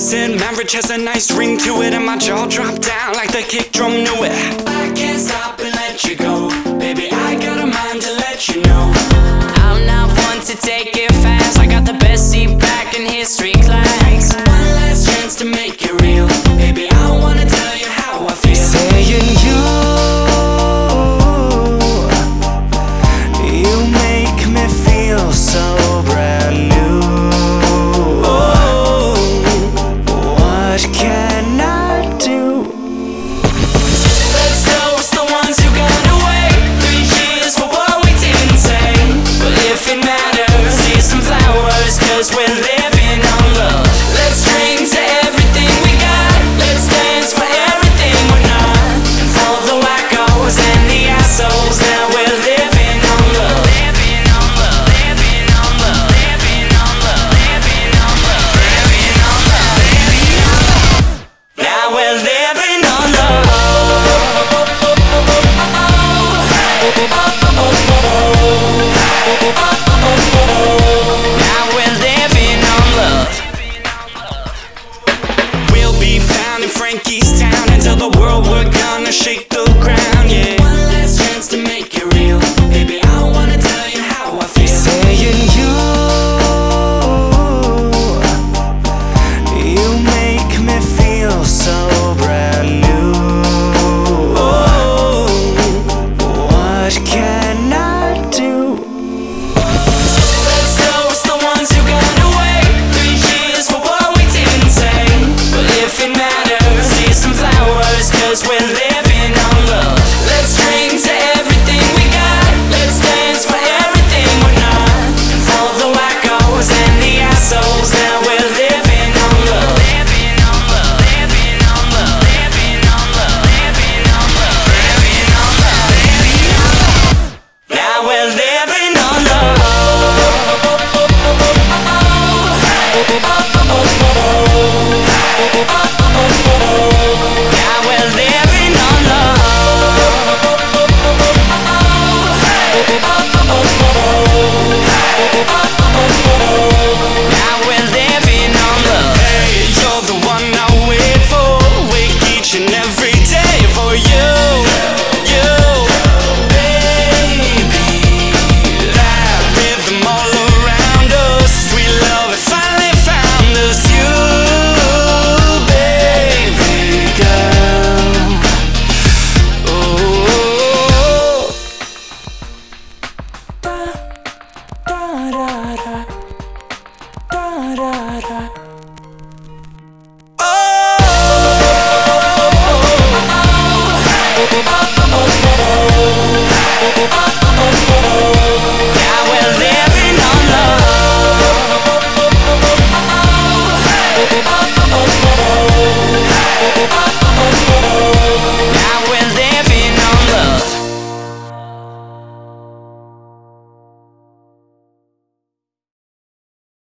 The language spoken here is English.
said marriage has a nice ring to it, and my jaw dropped down like the kick drum knew it. I can't stop and let you go, baby, I got a mind to let you know. I'm not one to take it fast, I got the best seat back in history class. One last chance to make it real, baby, I wanna tell you how I feel. Saying you make me feel so brand new. Oh, what can I do? Let's toast the ones who got away. 3 years for what we didn't say. But if it matters, here's some flowers, 'cause we're living on love. Let's drink to everything we got. Let's dance for everything we're not. And for the wackos and the assholes, now we're living on love. Living on love. Living on love. Living on love. Living on love. Living on love. Living on love. Now we're living on love. Now we're living on love. We'll be found in Frankie's town, and tell the world we're gonna shake the